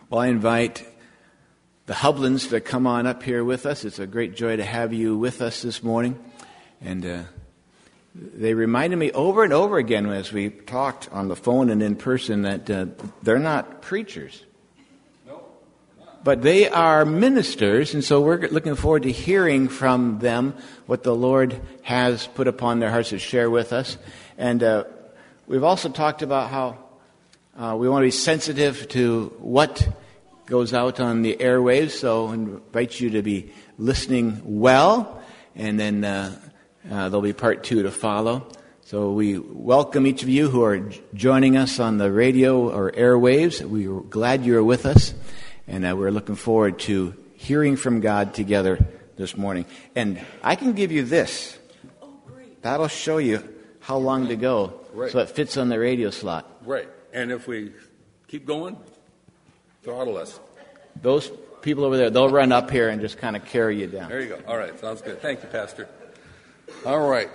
Well, I invite the Hublands to come on up here with us. It's a great joy to have you with us this morning. And they reminded me over and over again as we talked on the phone and in person that they're not preachers. But they are ministers, and so we're looking forward to hearing from them what the Lord has put upon their hearts to share with us. And we've also talked about how we want to be sensitive to what goes out on the airwaves, so I invite you to be listening well, and then there'll be part 2 to follow. So we welcome each of you who are joining us on the radio or airwaves. We're glad you're with us. And we're looking forward to hearing from God together this morning. And I can give you this. Oh, great. That'll show you how long to go. Right. So it fits on the radio slot. Right. And if we keep going, throttle us. Those people over there, they'll run up here and just kind of carry you down. There you go. All right. Sounds good. Thank you, Pastor. All right.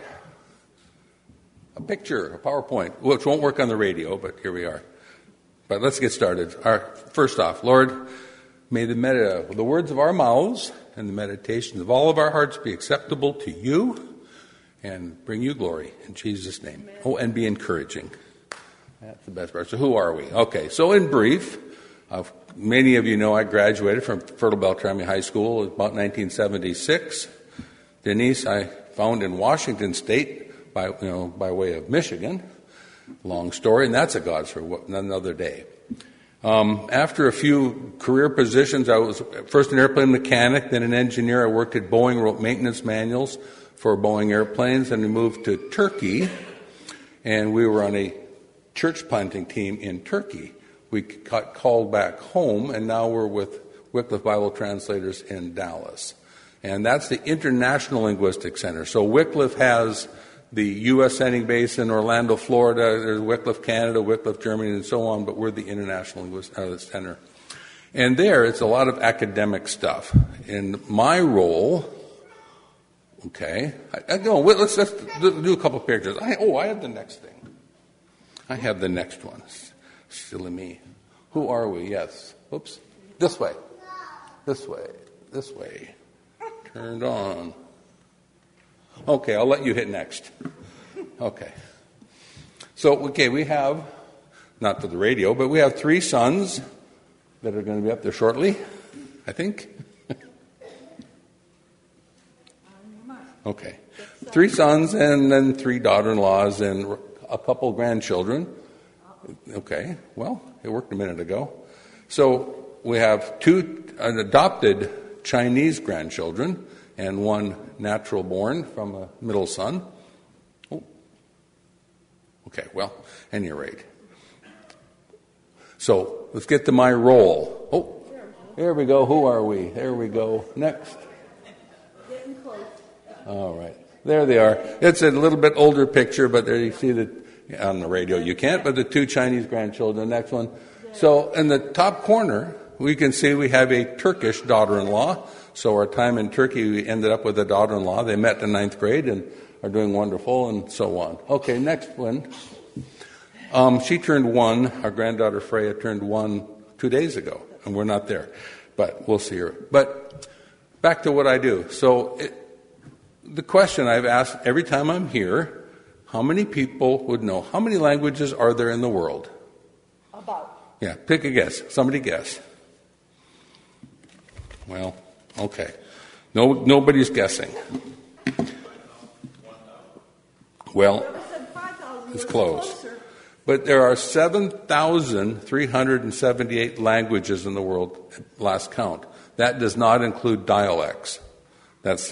A picture, a PowerPoint, which won't work on the radio, but here we are. But let's get started. First off, Lord, may the words of our mouths and the meditations of all of our hearts be acceptable to you and bring you glory in Jesus' name. Amen. Oh, and be encouraging. That's the best part. So who are we? Okay, so in brief, many of you know I graduated from Fertile Beltrami High School about 1976. Denise I found in Washington State by way of Michigan. Long story, and that's a God's for another day. After a few career positions, I was first an airplane mechanic, then an engineer. I worked at Boeing, wrote maintenance manuals for Boeing airplanes, and we moved to Turkey, and we were on a church planting team in Turkey. We got called back home, and now we're with Wycliffe Bible Translators in Dallas. And that's the International Linguistic Center. So Wycliffe has the U.S. sending base in Orlando, Florida. There's Wycliffe, Canada, Wycliffe, Germany, and so on, but we're the International Linguistic Center. And there, it's a lot of academic stuff. In my role, okay, let's do a couple of pictures. I have the next thing. I have the next one. Silly me. Who are we? Yes. Oops. This way. This way. This way. Turned on. Okay, I'll let you hit next. Okay. So, we have, not for the radio, but we have 3 sons that are going to be up there shortly, I think. Okay. 3 sons and then 3 daughter-in-laws and a couple grandchildren. Okay, well, it worked a minute ago. So we have 2 adopted Chinese grandchildren and 1 natural born from a middle son. Oh. Okay, well, at any rate. So let's get to my role. Oh, there we go. Who are we? There we go. Next. Getting close. All right. There they are. It's a little bit older picture, but there you see on the radio you can't, but the 2 Chinese grandchildren. The next one. So in the top corner, we can see we have a Turkish daughter-in-law. So our time in Turkey, we ended up with a daughter-in-law. They met in 9th grade and are doing wonderful and so on. Okay, next one. She turned 1. Our granddaughter Freya turned 1 2 days ago, and we're not there. But we'll see her. But back to what I do. So the question I've asked every time I'm here, how many people would know? How many languages are there in the world? About. Yeah, pick a guess. Somebody guess. Well, okay. Nobody's guessing. Well, it's close. But there are 7,378 languages in the world at last count. That does not include dialects. That's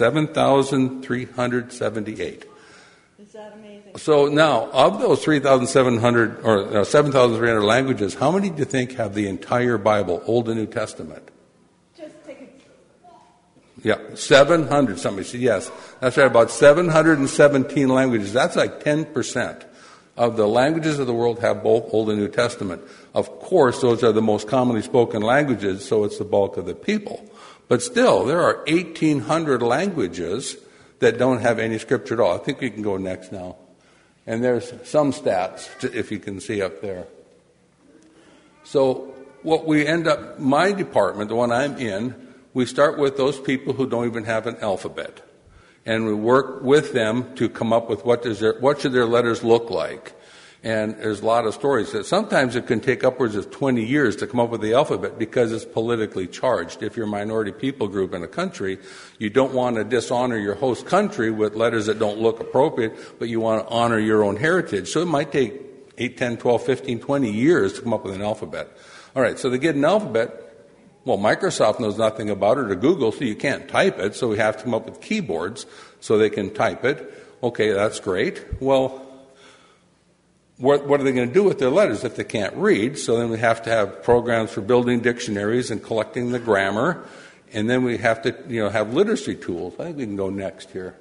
7,378. Is that amazing? So now, of those 3,700 or 7,300 languages, how many do you think have the entire Bible, Old and New Testament? Just take it. Yeah, 700. Somebody said yes. That's right, about 717 languages. That's like 10% of the languages of the world have both Old and New Testament. Of course, those are the most commonly spoken languages, so it's the bulk of the people. But still, there are 1,800 languages that don't have any scripture at all. I think we can go next now. And there's some stats, if you can see up there. So what we end up, my department, the one I'm in, we start with those people who don't even have an alphabet. And we work with them to come up with what should their letters look like. And there's a lot of stories that sometimes it can take upwards of 20 years to come up with the alphabet because it's politically charged. If you're a minority people group in a country, you don't want to dishonor your host country with letters that don't look appropriate, but you want to honor your own heritage. So it might take 8, 10, 12, 15, 20 years to come up with an alphabet. All right, so they get an alphabet. Well, Microsoft knows nothing about it, or Google, so you can't type it, so we have to come up with keyboards so they can type it. Okay, that's great. Well, what are they going to do with their letters if they can't read? So then we have to have programs for building dictionaries and collecting the grammar, and then we have to have literacy tools. I think we can go next here.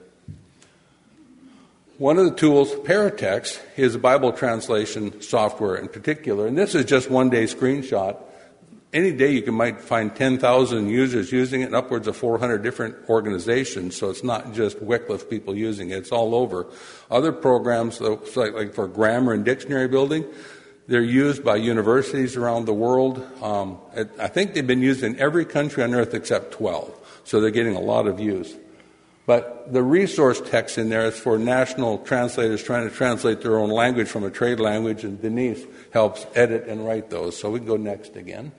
One of the tools, Paratext, is a Bible translation software in particular, and this is just one day screenshot. Any day you might find 10,000 users using it and upwards of 400 different organizations, so it's not just Wycliffe people using it, it's all over. Other programs, like for grammar and dictionary building, they're used by universities around the world. I think they've been used in every country on earth except 12, so they're getting a lot of use. But the resource text in there is for national translators trying to translate their own language from a trade language, and Denise helps edit and write those. So we can go next again.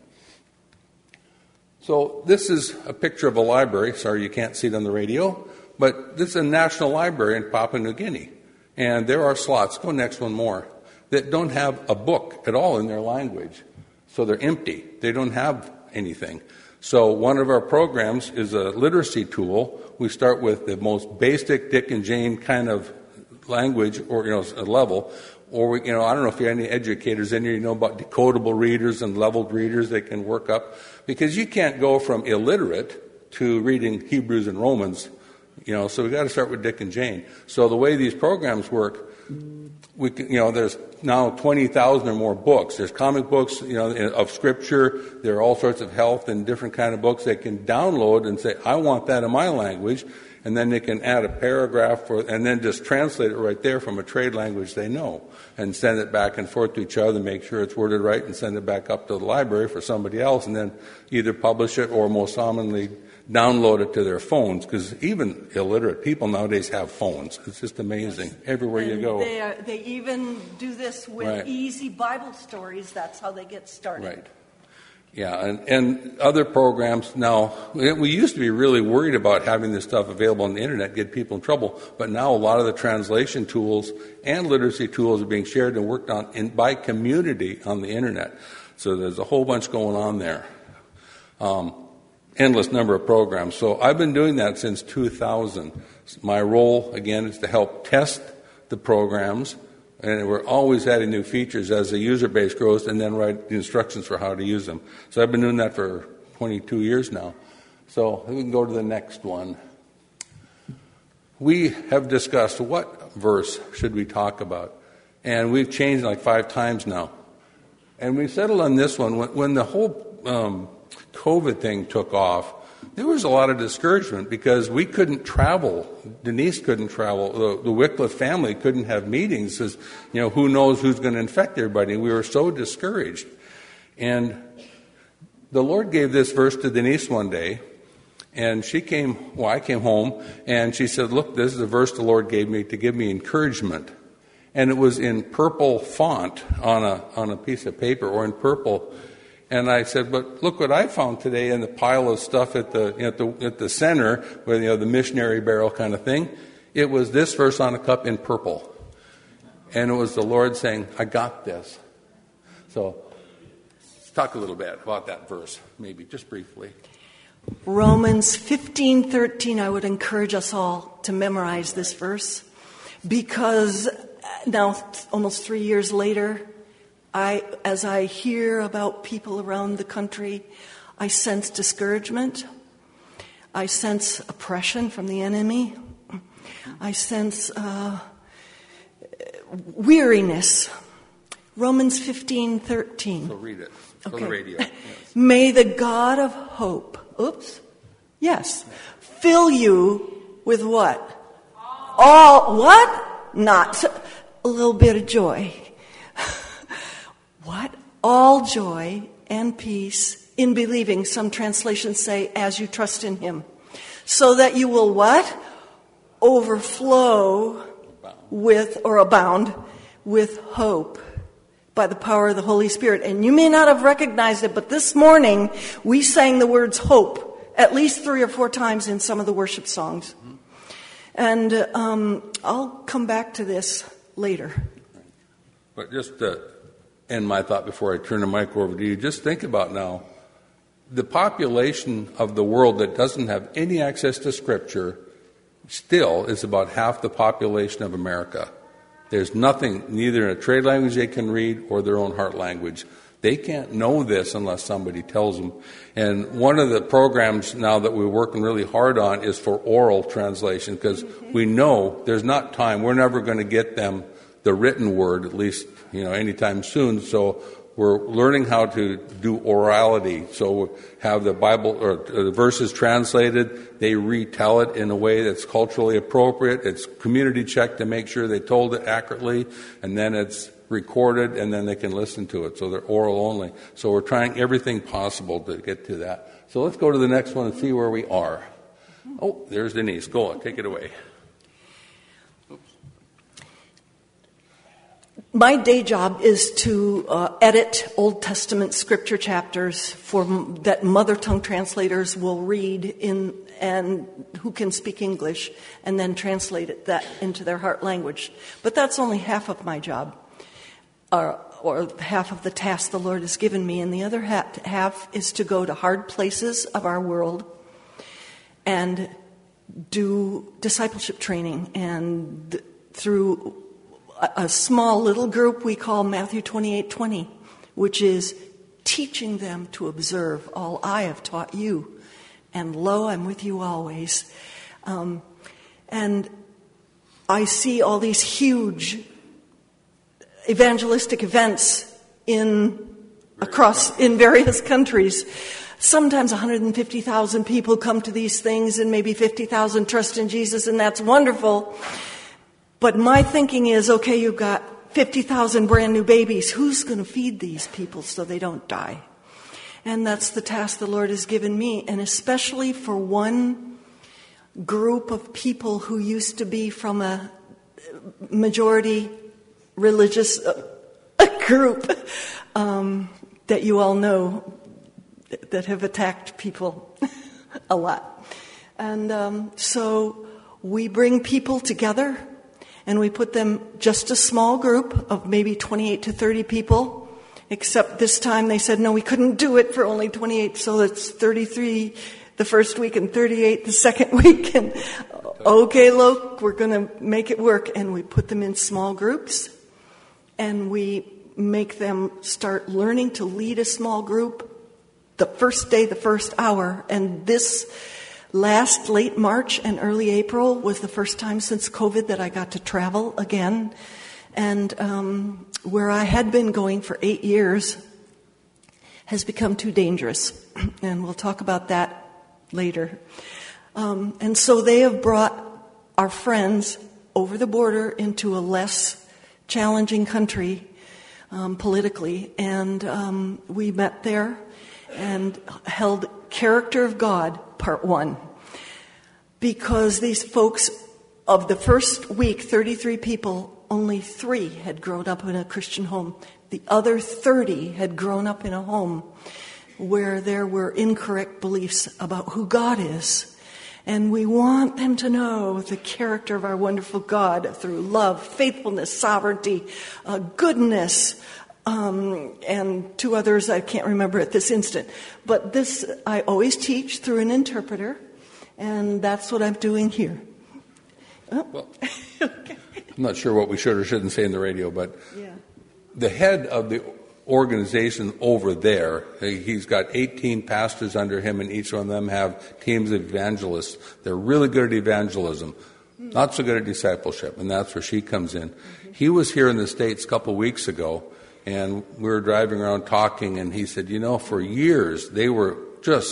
So this is a picture of a library. Sorry you can't see it on the radio, but this is a national library in Papua New Guinea. And there are slots, go next one more, that don't have a book at all in their language. So they're empty. They don't have anything. So one of our programs is a literacy tool. We start with the most basic Dick and Jane kind of language or a level. Or, I don't know if you have any educators in here, about decodable readers and leveled readers they can work up. Because you can't go from illiterate to reading Hebrews and Romans, so we've got to start with Dick and Jane. So the way these programs work, there's now 20,000 or more books. There's comic books, of Scripture. There are all sorts of health and different kind of books they can download and say, I want that in my language. And then they can add a paragraph and then just translate it right there from a trade language they know and send it back and forth to each other, make sure it's worded right, and send it back up to the library for somebody else, and then either publish it or most commonly download it to their phones, because even illiterate people nowadays have phones. It's just amazing. Everywhere you go. They even do this with easy Bible stories. That's how they get started. Right. Yeah, and other programs now, we used to be really worried about having this stuff available on the internet, get people in trouble, but now a lot of the translation tools and literacy tools are being shared and worked on by community on the internet. So there's a whole bunch going on there. Endless number of programs. So I've been doing that since 2000. My role, again, is to help test the programs. And we're always adding new features as the user base grows, and then write the instructions for how to use them. So I've been doing that for 22 years now. So we can go to the next one. We have discussed what verse should we talk about. And we've changed like 5 times now. And we settled on this one. When the whole COVID thing took off, there was a lot of discouragement because we couldn't travel. Denise couldn't travel. The Wycliffe family couldn't have meetings because, who knows who's going to infect everybody. We were so discouraged. And the Lord gave this verse to Denise one day, and I came home, and she said, look, this is a verse the Lord gave me to give me encouragement. And it was in purple font on a piece of paper, or in purple. And I said, but look what I found today in the pile of stuff at the center, where the missionary barrel kind of thing. It was this verse on a cup in purple. And it was the Lord saying, I got this. So let's talk a little bit about that verse, maybe just briefly. Romans 15:13, I would encourage us all to memorize this verse, because now almost 3 years later, as I hear about people around the country, I sense discouragement. I sense oppression from the enemy. I sense weariness. Romans 15:13. So read it. It's on the radio. Yes. May the God of hope, fill you with what? All what? Not a little bit of joy. What? All joy and peace in believing. Some translations say, as you trust in him. So that you will what? Overflow with, or abound with hope by the power of the Holy Spirit. And you may not have recognized it, but this morning we sang the words hope at least 3 or 4 times in some of the worship songs. And I'll come back to this later. But just to end my thought before I turn the mic over to you, just think about now, the population of the world that doesn't have any access to Scripture still is about half the population of America. There's nothing, neither in a trade language they can read or their own heart language. They can't know this unless somebody tells them. And one of the programs now that we're working really hard on is for oral translation, because we know there's not time. We're never going to get them the written word, at least, anytime soon. So we're learning how to do orality. So we have the Bible or the verses translated. They retell it in a way that's culturally appropriate. It's community checked to make sure they told it accurately, and then it's recorded, and then they can listen to it. So they're oral only. So we're trying everything possible to get to that. So let's go to the next one and see where we are. Oh, there's Denise. Go on, take it away. My day job is to edit Old Testament scripture chapters that mother tongue translators will read and who can speak English, and then translate that into their heart language. But that's only half of my job, or half of the task the Lord has given me. And the other half is to go to hard places of our world and do discipleship training, and through a small little group we call Matthew 28:20, which is teaching them to observe all I have taught you, and lo, I'm with you always. And I see all these huge evangelistic events in various countries. Sometimes 150,000 people come to these things, and maybe 50,000 trust in Jesus, and that's wonderful. But my thinking is, okay, you've got 50,000 brand new babies. Who's going to feed these people so they don't die? And that's the task the Lord has given me, and especially for one group of people who used to be from a majority religious group that you all know that have attacked people a lot. And so we bring people together, and we put them just a small group of maybe 28 to 30 people, except this time they said, no, we couldn't do it for only 28, so it's 33 the first week and 38 the second week. And okay, look, we're going to make it work. And we put them in small groups, and we make them start learning to lead a small group the first day, the first hour. And this last late March and early April was the first time since COVID that I got to travel again. And where I had been going for 8 years has become too dangerous. And we'll talk about that later. And so they have brought our friends over the border into a less challenging country politically. And we met there and held Character of God, Part 1. Because these folks, of the first week, 33 people, only 3 had grown up in a Christian home. The other 30 had grown up in a home where there were incorrect beliefs about who God is. And we want them to know the character of our wonderful God through love, faithfulness, sovereignty, goodness, and 2 others I can't remember at this instant. But this I always teach through an interpreter, and that's what I'm doing here. Oh. Well, okay. I'm not sure what we should or shouldn't say in the radio, but the head of the organization over there, he's got 18 pastors under him, and each one of them have teams of evangelists. They're really good at evangelism, not so good at discipleship, and that's where she comes in. He was here in the States a couple weeks ago, and we were driving around talking, and he said, for years they were just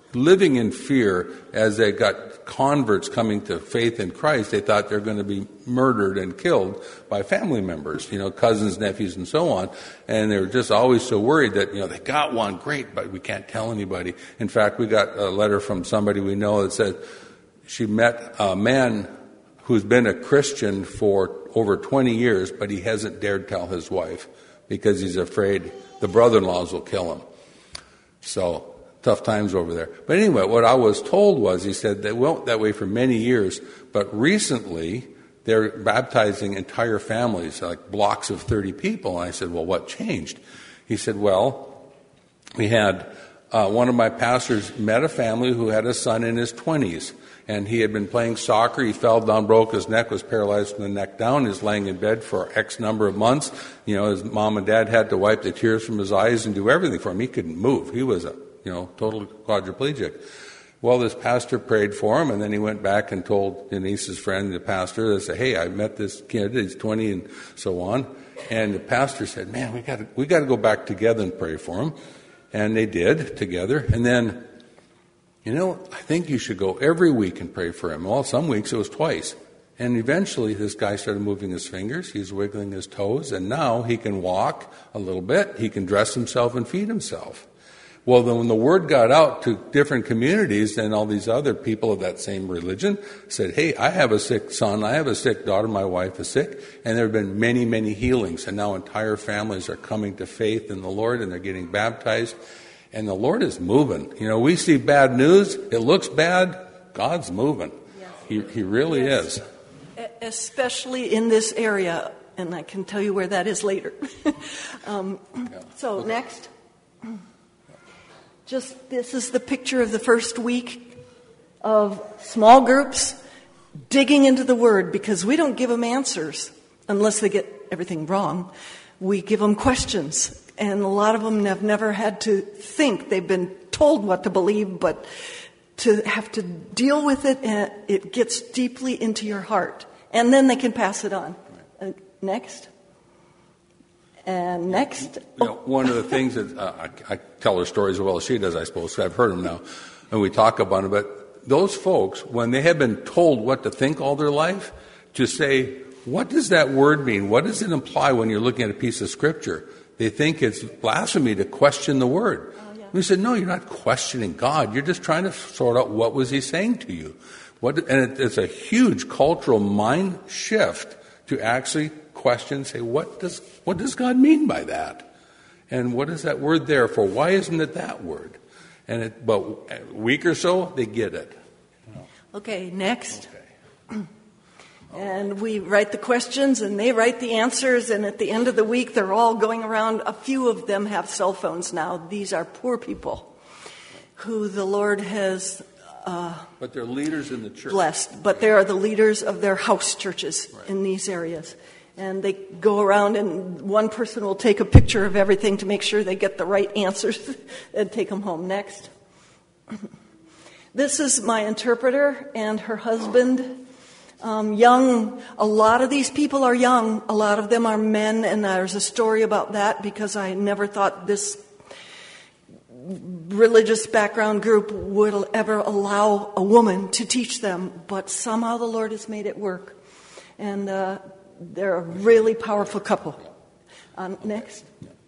living in fear as they got converts coming to faith in Christ. They thought they're going to be murdered and killed by family members, cousins, nephews, and so on. And they were just always so worried that, they got one, great, but we can't tell anybody. In fact, we got a letter from somebody we know that said she met a man who's been a Christian for over 20 years, but he hasn't dared tell his wife because he's afraid the brother-in-laws will kill him. So, tough times over there. But anyway, what I was told was, he said, they went that way for many years, but recently they're baptizing entire families, like blocks of 30 people. And I said, well, what changed? He said, well, we had one of my pastors met a family who had a son in his 20s, and he had been playing soccer. He fell down, broke his neck, was paralyzed from the neck down. He was laying in bed for X number of months. His mom and dad had to wipe the tears from his eyes and do everything for him. He couldn't move. He was a total quadriplegic. Well, this pastor prayed for him, and then he went back and told Denise's friend, the pastor, they said, hey, I met this kid, he's 20 and so on. And the pastor said, man, we got to go back together and pray for him. And they did together. And then, I think you should go every week and pray for him. Well, some weeks it was twice. And eventually this guy started moving his fingers, he's wiggling his toes, and now he can walk a little bit, he can dress himself and feed himself. Well, then when the word got out to different communities, then all these other people of that same religion said, hey, I have a sick son, I have a sick daughter, my wife is sick, and there have been many, many healings, and now entire families are coming to faith in the Lord, and they're getting baptized, and the Lord is moving. We see bad news, it looks bad, God's moving. Yes. He really is. Especially in this area, and I can tell you where that is later. So, next. This is the picture of the first week of small groups digging into the Word, because we don't give them answers unless they get everything wrong. We give them questions, and a lot of them have never had to think. They've been told what to believe, but to have to deal with it, it gets deeply into your heart, and then they can pass it on. Next. And next. One of the things that I tell her stories as well as she does, I suppose, so I've heard them now, and we talk about it, but those folks, when they have been told what to think all their life, to say, what does that word mean? What does it imply when you're looking at a piece of Scripture? They think it's blasphemy to question the Word. We said, no, you're not questioning God. You're just trying to sort out what was He saying to you. And it's a huge cultural mind shift to actually question, say, what does God mean by that? And what is that word there for? Why isn't it that word? But a week or so, they get it. Okay, next. Okay. And we write the questions, and they write the answers, and at the end of the week, they're all going around. A few of them have cell phones now. These are poor people who the Lord has but they're leaders in the church. Blessed. But they are the leaders of their house churches in these areas. And they go around, and one person will take a picture of everything to make sure they get the right answers and take them home. Next. This is my interpreter and her husband. Young. A lot of these people are young. A lot of them are men, and there's a story about that because I never thought this religious background group would ever allow a woman to teach them, but somehow the Lord has made it work. And they're a really powerful couple. Next.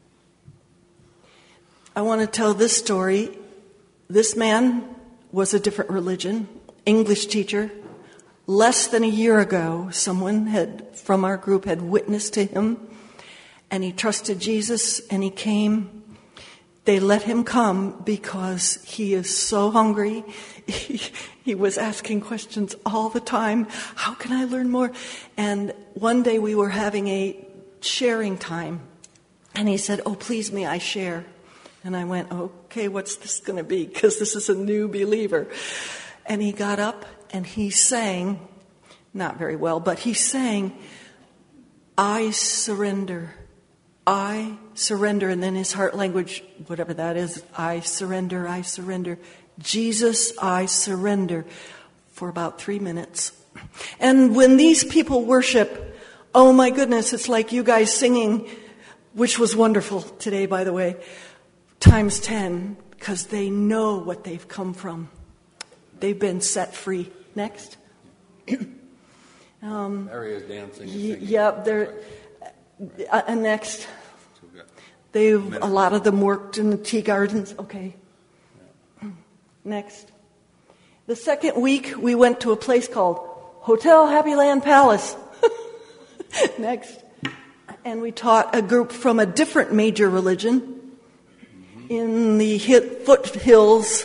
I want to tell this story. This man was a different religion, English teacher. Less than a year ago, someone from our group had witnessed to him, and he trusted Jesus, and he came. They let him come because he is so hungry. He was asking questions all the time. How can I learn more? And one day we were having a sharing time, and he said, oh, please may I share? And I went, okay, what's this going to be? Because this is a new believer. And he got up and he sang, not very well, but he sang, I surrender. I surrender. And then his heart language, whatever that is, I surrender, I surrender. Jesus, I surrender, for about 3 minutes. And when these people worship, oh my goodness, it's like you guys singing, which was wonderful today, by the way, times 10. because they know what they've come from. They've been set free. Next. Area is dancing. And singing. Yep, they're next. A lot of them worked in the tea gardens. Okay. Next. The second week, we went to a place called Hotel Happy Land Palace. Next. And we taught a group from a different major religion in the foothills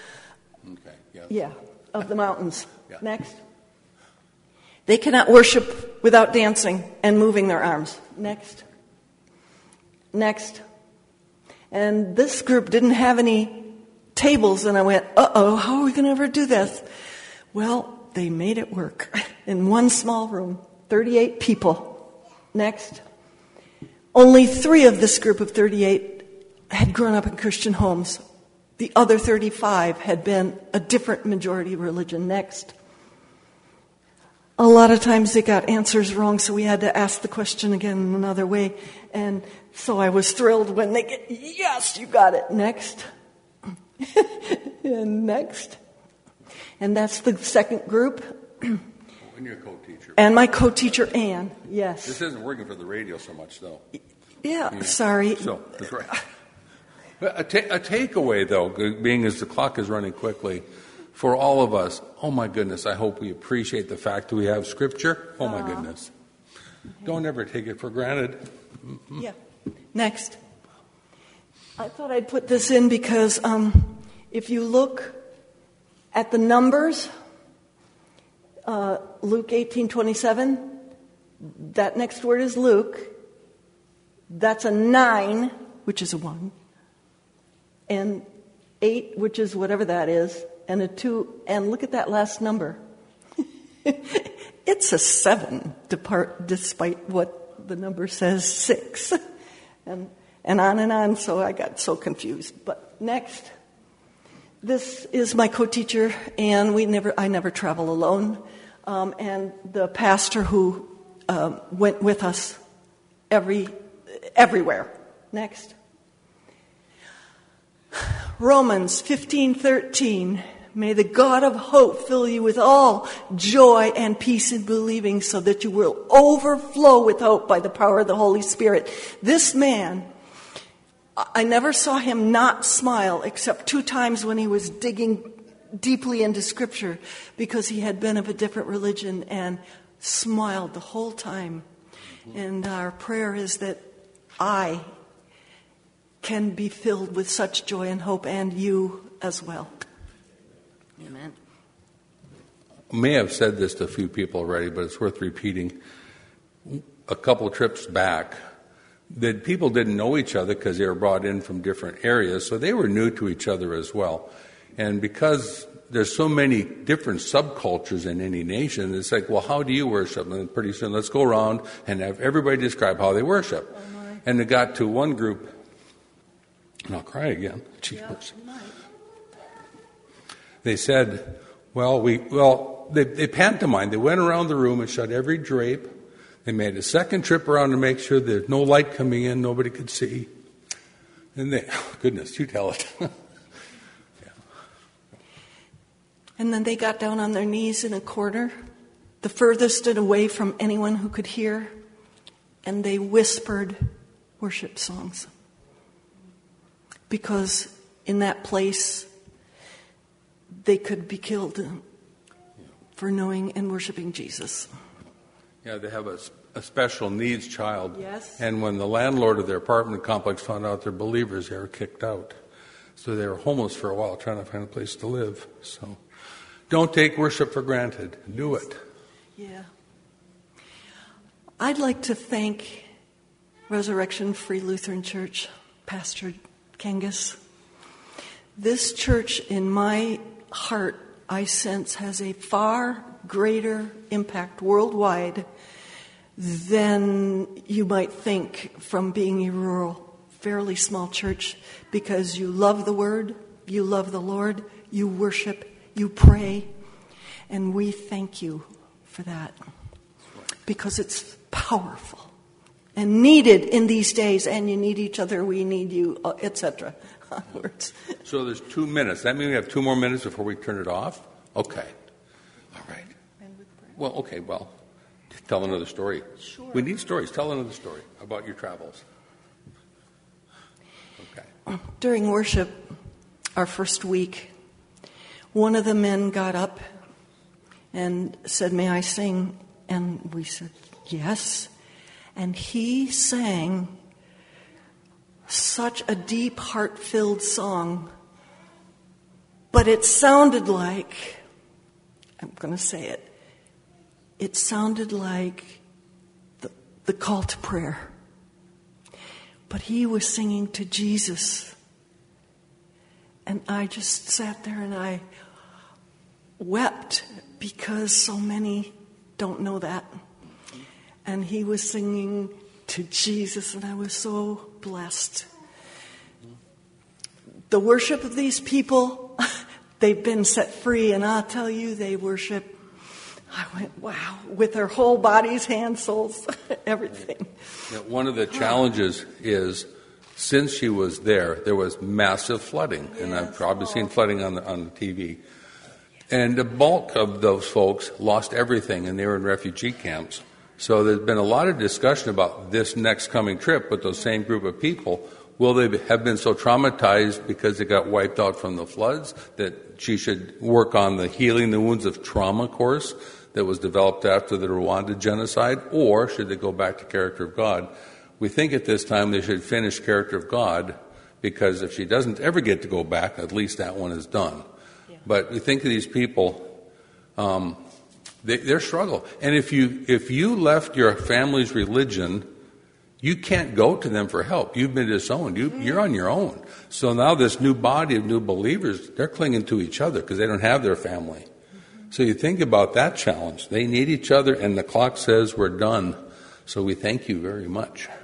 of the mountains. Yeah. Next. They cannot worship without dancing and moving their arms. Next. Next. And this group didn't have any tables, and I went, uh-oh, how are we going to ever do this? Well, they made it work in one small room, 38 people. Next. Only 3 of this group of 38 had grown up in Christian homes. The other 35 had been a different majority religion. Next. A lot of times they got answers wrong, so we had to ask the question again in another way. And so I was thrilled when they get, yes, you got it. Next. And next. And that's the second group. And your co-teacher. And my co-teacher, Ann. Yes. This isn't working for the radio so much, though. Yeah. Sorry. So, that's right. A takeaway, though, being as the clock is running quickly, for all of us, oh my goodness, I hope we appreciate the fact that we have Scripture. Oh my goodness. Don't ever take it for granted. Mm-hmm. Yeah. Next. I thought I'd put this in because if you look at the numbers, Luke 18:27, that next word is Luke. That's a 9, which is a 1, and 8, which is whatever that is, and a 2, and look at that last number. It's a 7, despite what the number says, 6. And on, so I got so confused. But next, this is my co-teacher, and I never travel alone. And the pastor who went with us everywhere. Next. Romans 15:13. May the God of hope fill you with all joy and peace in believing, so that you will overflow with hope by the power of the Holy Spirit. This man, I never saw him not smile except 2 times when he was digging deeply into Scripture, because he had been of a different religion, and smiled the whole time. And our prayer is that I can be filled with such joy and hope, and you as well. Amen. I may have said this to a few people already, but it's worth repeating. A couple of trips back, that people didn't know each other because they were brought in from different areas, so they were new to each other as well. And because there's so many different subcultures in any nation, it's like, well, how do you worship? And pretty soon, let's go around and have everybody describe how they worship. And it got to one group, and I'll cry again. Jeepers. They said, they pantomimed. They went around the room and shut every drape. They made a second trip around to make sure there's no light coming in, nobody could see. And goodness, you tell it. Yeah. And then they got down on their knees in a corner, the furthest away from anyone who could hear, and they whispered worship songs. Because in that place, they could be killed for knowing and worshiping Jesus. Yeah, they have a special needs child. Yes. And when the landlord of their apartment complex found out they're believers, they were kicked out. So they were homeless for a while, trying to find a place to live. So don't take worship for granted. Do it. Yeah. I'd like to thank Resurrection Free Lutheran Church, Pastor Kangas. This church, in my heart, I sense, has a far greater impact worldwide than you might think from being a rural, fairly small church, because you love the Word, you love the Lord, you worship, you pray, and we thank you for that, because it's powerful and needed in these days, and you need each other, we need you, etc. onwards. So there's 2 minutes. That means we have 2 more minutes before we turn it off? Okay. All right. Well, okay, well, tell another story. Sure. We need stories. Tell another story about your travels. Okay. During worship, our first week, one of the men got up and said, "May I sing?" And we said, "Yes." And he sang such a deep, heart-filled song, but it sounded like, I'm going to say it, it sounded like the call to prayer. But he was singing to Jesus. And I just sat there and I wept because so many don't know that. And he was singing to Jesus, and I was so blessed. The worship of these people, they've been set free, and I'll tell you, they worship, I went, wow, with their whole bodies, hands, souls, everything. Now, one of the challenges is, since she was there was massive flooding, and I've probably seen flooding on the TV. And the bulk of those folks lost everything, and they were in refugee camps. So there's been a lot of discussion about this next coming trip with those same group of people. Will they have been so traumatized because they got wiped out from the floods that she should work on the Healing the Wounds of Trauma course that was developed after the Rwanda genocide? Or should they go back to Character of God? We think at this time they should finish Character of God, because if she doesn't ever get to go back, at least that one is done. Yeah. But we think of these people, their struggle. And if you left your family's religion, you can't go to them for help. You've been disowned. You're on your own. So now this new body of new believers, they're clinging to each other because they don't have their family. So you think about that challenge. They need each other, and the clock says we're done. So we thank you very much.